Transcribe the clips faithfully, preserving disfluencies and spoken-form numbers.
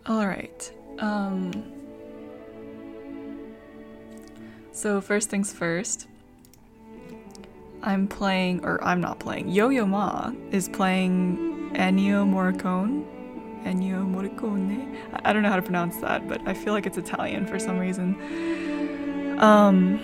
All right. Um, so first things first, I'm playing, or I'm not playing, Yo-Yo Ma is playing Ennio Morricone. Ennio Morricone. I don't know how to pronounce that, but I feel like it's Italian for some reason. Um,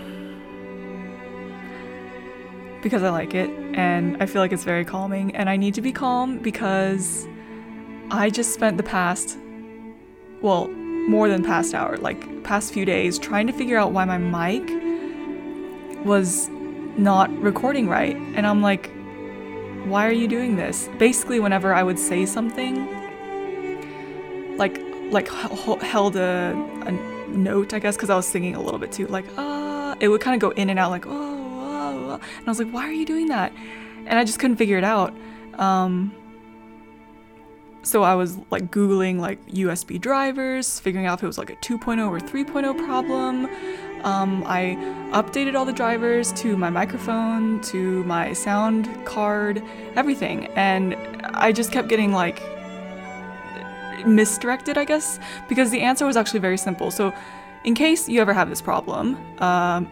because I like it, and I feel like it's very calming, and I need to be calm because I just spent the past, well, more than past hour, like past few days, trying to figure out why my mic was not recording right. And I'm like, why are you doing this? Basically, whenever I would say something, like like h- held a, a note, I guess, because I was singing a little bit too, like, ah, uh, it would kind of go in and out, like, oh, oh, oh, and I was like, why are you doing that? And I just couldn't figure it out. Um, so I was like Googling like U S B drivers, figuring out if it was like a two point oh or three point oh problem. Um, I updated all the drivers to my microphone, to my sound card, everything, and I just kept getting like misdirected, I guess, because the answer was actually very simple. So in case you ever have this problem, um,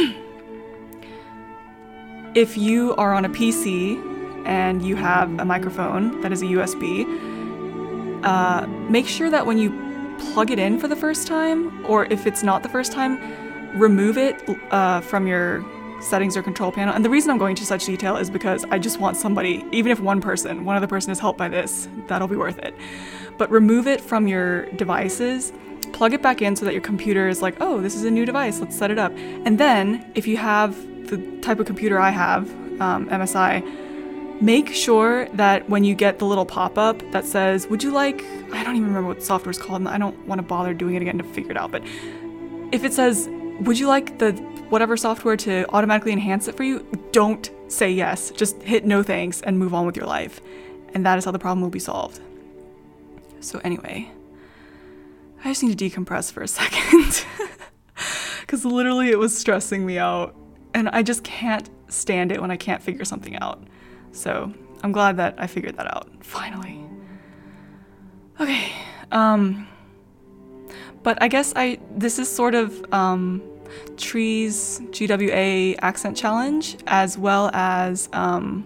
if you are on a P C and you have a microphone that is a U S B, uh, make sure that when you plug it in for the first time, or if it's not the first time, remove it uh, from your settings or control panel. And the reason I'm going into such detail is because I just want somebody, even if one person, one other person is helped by this, that'll be worth it. But remove it from your devices, plug it back in so that your computer is like, oh, this is a new device, let's set it up. And then if you have the type of computer I have, um, M S I, make sure that when you get the little pop-up that says, would you like, I don't even remember what the software is called, and I don't want to bother doing it again to figure it out, but if it says, would you like the whatever software to automatically enhance it for you, don't say yes. Just hit no thanks and move on with your life. And that is how the problem will be solved. So anyway, I just need to decompress for a second. Because literally it was stressing me out. And I just can't stand it when I can't figure something out. So I'm glad that I figured that out, finally. Okay, um... But I guess I this is sort of um, Tree's G W A accent challenge, as well as um,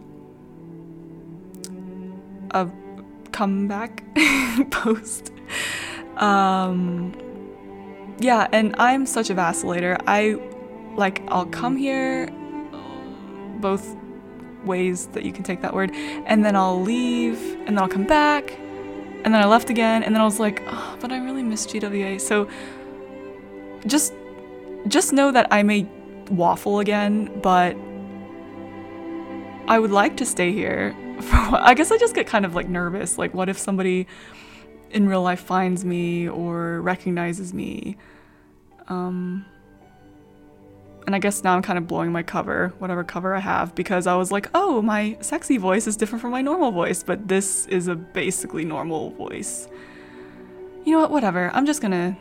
a comeback post. Um, yeah, and I'm such a vacillator. I, like, I'll come here, both ways that you can take that word, and then I'll leave, and then I'll come back, and then I left again, and then I was like, oh, but I really miss G W A. So just just know that I may waffle again, but I would like to stay here for a while. I guess I just get kind of like nervous. Like, what if somebody in real life finds me or recognizes me? Um, and I guess now I'm kind of blowing my cover, whatever cover I have, because I was like, oh, my sexy voice is different from my normal voice, but this is a basically normal voice. You know what, whatever, I'm just gonna...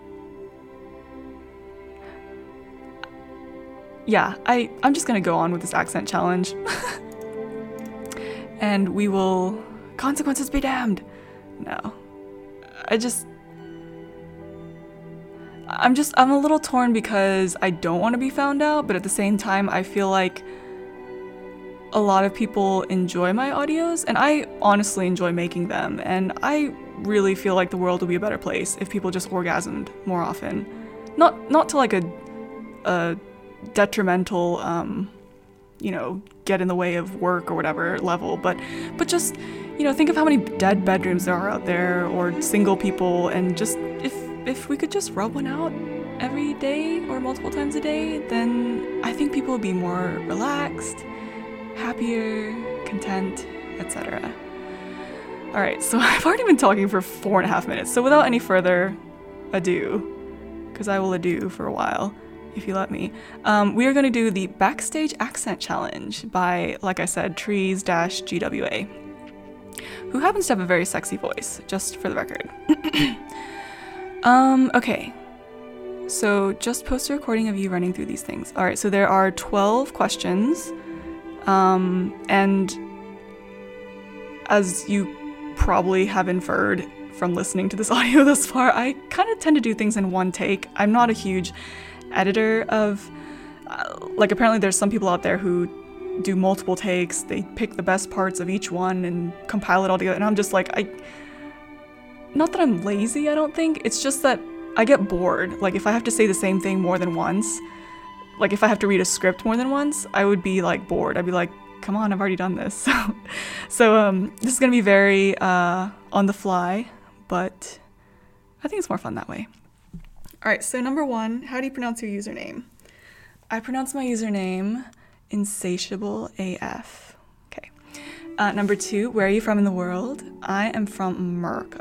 Yeah, I, I'm just gonna go on with this accent challenge. And we will... Consequences be damned! No. I just... I'm just, I'm a little torn because I don't want to be found out, but at the same time, I feel like a lot of people enjoy my audios, and I honestly enjoy making them, and I really feel like the world would be a better place if people just orgasmed more often. Not, not to like a, a detrimental, um, you know, get in the way of work or whatever level, but, but just, you know, think of how many dead bedrooms there are out there, or single people, and just, if If we could just rub one out every day or multiple times a day, then I think people would be more relaxed, happier, content, et cetera. Alright, so I've already been talking for four and a half minutes, so without any further ado, because I will ado for a while, if you let me, um, we are going to do the Backstage Accent Challenge by, like I said, Trees-G W A, who happens to have a very sexy voice, just for the record. Um, okay, so just post a recording of you running through these things. Alright, so there are twelve questions, um, and as you probably have inferred from listening to this audio thus far, I kind of tend to do things in one take. I'm not a huge editor of, uh, like apparently there's some people out there who do multiple takes. They pick the best parts of each one and compile it all together. And I'm just like, I, not that I'm lazy, I don't think. It's just that I get bored. Like if I have to say the same thing more than once, like if I have to read a script more than once, I would be like bored. I'd be like, come on, I've already done this. So, so um, this is gonna be very uh, on the fly, but I think it's more fun that way. All right, so number one, how do you pronounce your username? I pronounce my username Insatiable A F. Okay. Uh, number two, where are you from in the world? I am from America.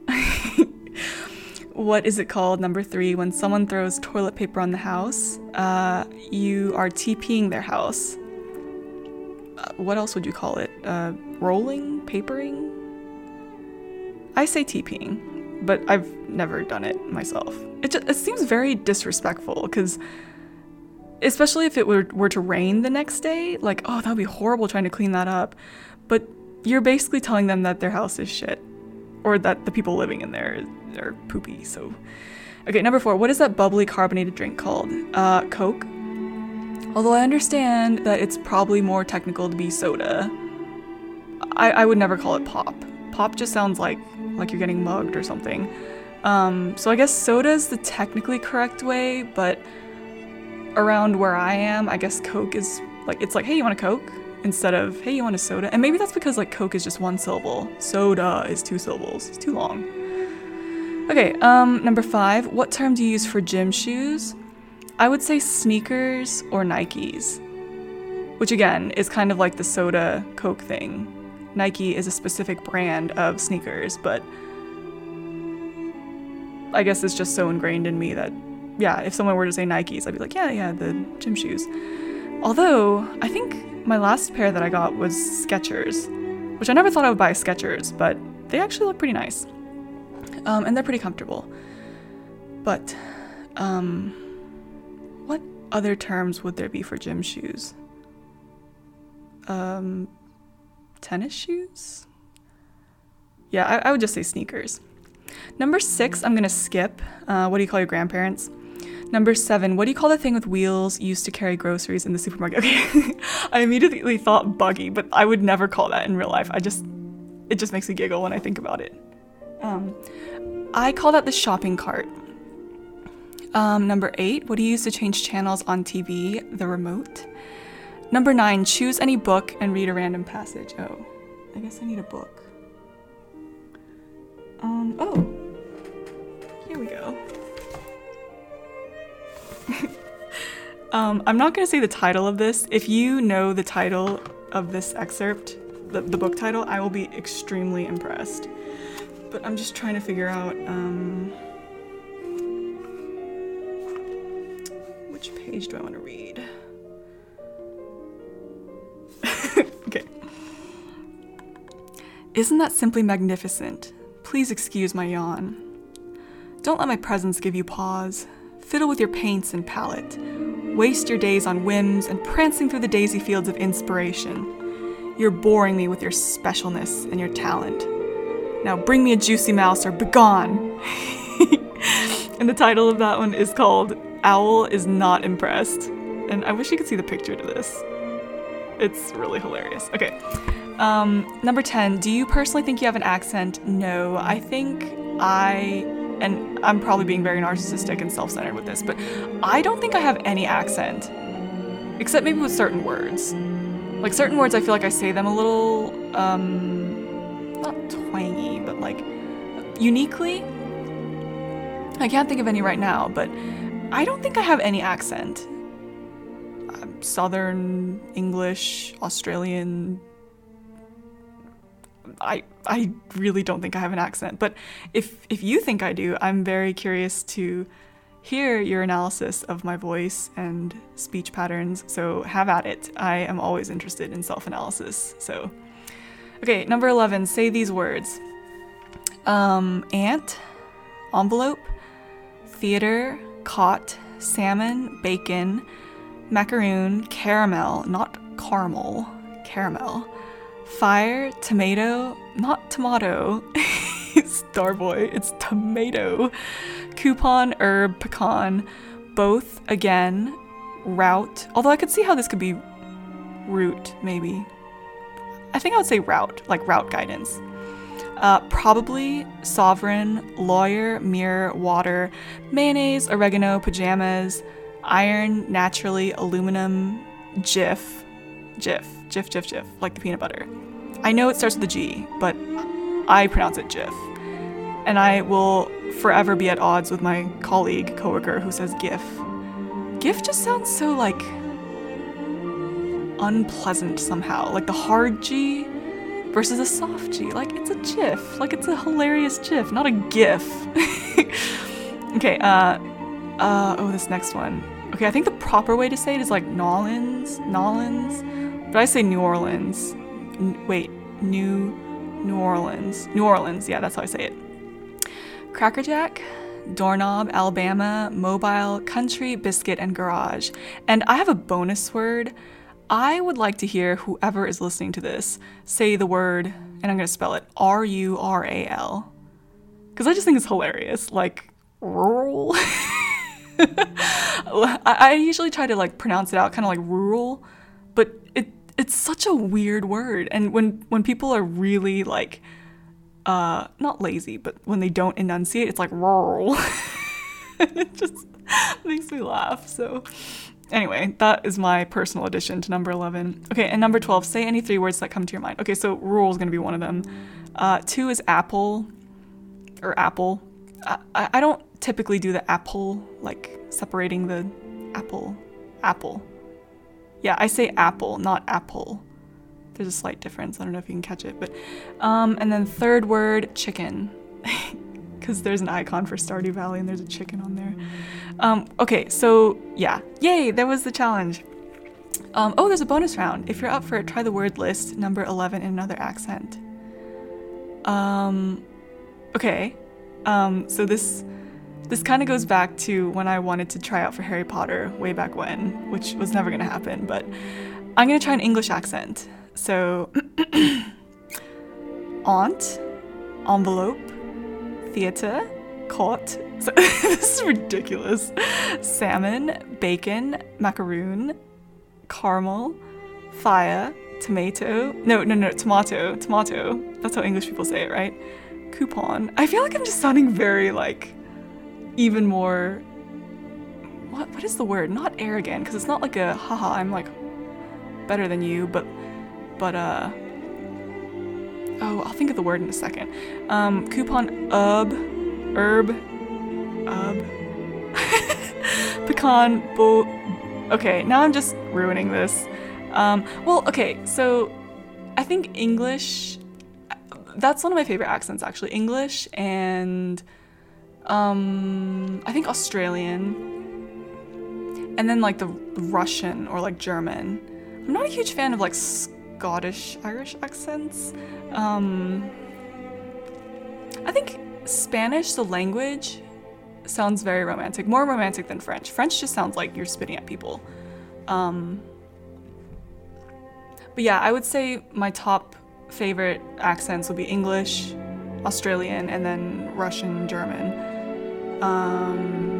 What is it called? Number three, when someone throws toilet paper on the house, uh, you are TPing their house. Uh, what else would you call it? Uh, rolling? Papering? I say TPing, but I've never done it myself. It just, it seems very disrespectful, because especially if it were, were to rain the next day, like, oh, that would be horrible trying to clean that up. But you're basically telling them that their house is shit, or that the people living in there are poopy, so. Okay, number four, what is that bubbly carbonated drink called? Uh, Coke. Although I understand that it's probably more technical to be soda, I, I would never call it pop. Pop just sounds like, like you're getting mugged or something. Um, so I guess soda is the technically correct way, but around where I am, I guess Coke is like, it's like, hey, you want a Coke? Instead of, hey, you want a soda? And maybe that's because like Coke is just one syllable. Soda is two syllables. It's too long. Okay, um, number five, what term do you use for gym shoes? I would say sneakers or Nikes, which again is kind of like the soda Coke thing. Nike is a specific brand of sneakers, but I guess it's just so ingrained in me that, yeah, if someone were to say Nikes, I'd be like, yeah, yeah, the gym shoes. Although, I think my last pair that I got was Skechers, which I never thought I would buy Skechers, but they actually look pretty nice. Um, and they're pretty comfortable. But, um, what other terms would there be for gym shoes? Um, tennis shoes? Yeah, I, I would just say sneakers. Number six, I'm gonna skip. Uh, what do you call your grandparents? Number seven, what do you call the thing with wheels used to carry groceries in the supermarket? Okay, I immediately thought buggy, but I would never call that in real life. I just, it just makes me giggle when I think about it. Um, I call that the shopping cart. Um, number eight, what do you use to change channels on T V? The remote. Number nine, choose any book and read a random passage. Oh, I guess I need a book. Um, oh, here we go. um, I'm not gonna say the title of this. If you know the title of this excerpt, the, the book title, I will be extremely impressed. But I'm just trying to figure out, um, which page do I want to read? Okay. Isn't that simply magnificent? Please excuse my yawn. Don't let my presence give you pause. Fiddle with your paints and palette. Waste your days on whims and prancing through the daisy fields of inspiration. You're boring me with your specialness and your talent. Now bring me a juicy mouse or begone! And the title of that one is called Owl is Not Impressed. And I wish you could see the picture to this. It's really hilarious. Okay. Um, number ten, do you personally think you have an accent? No, I think I, and I'm probably being very narcissistic and self-centered with this, but I don't think I have any accent. Except maybe with certain words. Like certain words, I feel like I say them a little, um, not twangy, but like uniquely. I can't think of any right now, but I don't think I have any accent. I'm Southern, English, Australian. I I really don't think I have an accent, but if if you think I do, I'm very curious to hear your analysis of my voice and speech patterns, so have at it. I am always interested in self-analysis, so. Okay, number eleven, say these words. Um, ant, envelope, theater, cot, salmon, bacon, macaroon, caramel, not caramel, caramel, fire, tomato, not tomato, Starboy. It's tomato. Coupon, herb, pecan. Both, again, route. Although I could see how this could be route, maybe. I think I would say route, like route guidance. Uh, probably, sovereign, lawyer, mirror, water, mayonnaise, oregano, pajamas, iron, naturally, aluminum, Jif, Jif, Jif, Jif, Jif, like the peanut butter. I know it starts with a G, but I pronounce it Jif. And I will forever be at odds with my colleague, coworker, who says GIF. GIF just sounds so, like, unpleasant somehow. Like the hard G versus a soft G. Like, it's a GIF. Like, it's a hilarious GIF, not a GIF. Okay, uh, uh, oh, this next one. Okay, I think the proper way to say it is like Nolans, Nolans, but I say New Orleans. N- wait, New, New Orleans. New Orleans, yeah, that's how I say it. Crackerjack, doorknob, Alabama, mobile, country, biscuit, and garage. And I have a bonus word. I would like to hear whoever is listening to this say the word, and I'm going to spell it, R U R A L. Because I just think it's hilarious. Like, rural. I, I usually try to like pronounce it out kind of like rural, but it it's such a weird word. And when, when people are really like, uh, not lazy, but when they don't enunciate, it's like rural. It just makes me laugh. So anyway, that is my personal addition to number eleven. Okay, and number twelve, say any three words that come to your mind. Okay, so rural is going to be one of them. Uh, two is apple, or apple. I, I don't typically do the apple, like separating the apple, apple. Yeah, I say apple, not apple. There's a slight difference. I don't know if you can catch it, but, um, and then third word, chicken. Because there's an icon for Stardew Valley and there's a chicken on there. Um, okay, so yeah, yay, that was the challenge. Um, oh, there's a bonus round. If you're up for it, try the word list, number eleven in another accent. Um, okay, um, so this, this kind of goes back to when I wanted to try out for Harry Potter way back when, which was never gonna happen, but I'm gonna try an English accent. So, aunt, envelope, theater, court, so, this is ridiculous, salmon, bacon, macaroon, caramel, fire, tomato, no, no, no, tomato, tomato, that's how English people say it, right? Coupon. I feel like I'm just sounding very, like, even more, what, what is the word? Not arrogant, because it's not like a, haha, I'm, like, better than you, but, but, uh, oh, I'll think of the word in a second. Um, coupon, herb, herb, herb, pecan, bo. Okay, now I'm just ruining this. Um, well, okay, so I think English, that's one of my favorite accents actually. English and, um, I think Australian, and then like the Russian or like German. I'm not a huge fan of like Scottish, Irish accents. Um, I think Spanish, the language, sounds very romantic. More romantic than French. French just sounds like you're spitting at people. Um, but yeah, I would say my top favorite accents would be English, Australian, and then Russian, German. Um,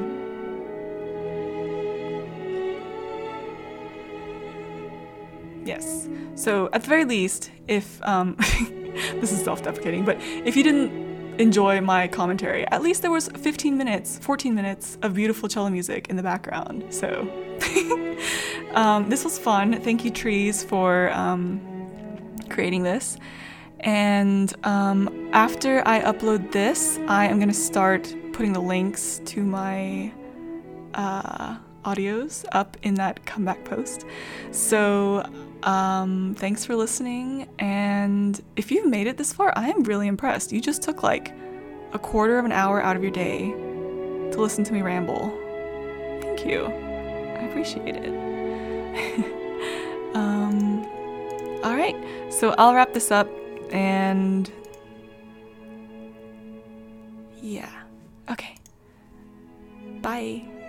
yes. So at the very least, if, um, this is self-deprecating, but if you didn't enjoy my commentary, at least there was fifteen minutes, fourteen minutes of beautiful cello music in the background. So um, this was fun. Thank you, Trees, for um, creating this. And um, after I upload this, I am going to start putting the links to my uh, audios up in that comeback post. So um, thanks for listening. And if you've made it this far, I am really impressed. You just took like a quarter of an hour out of your day to listen to me ramble. Thank you. I appreciate it. um, all right, so I'll wrap this up. And yeah, okay, bye.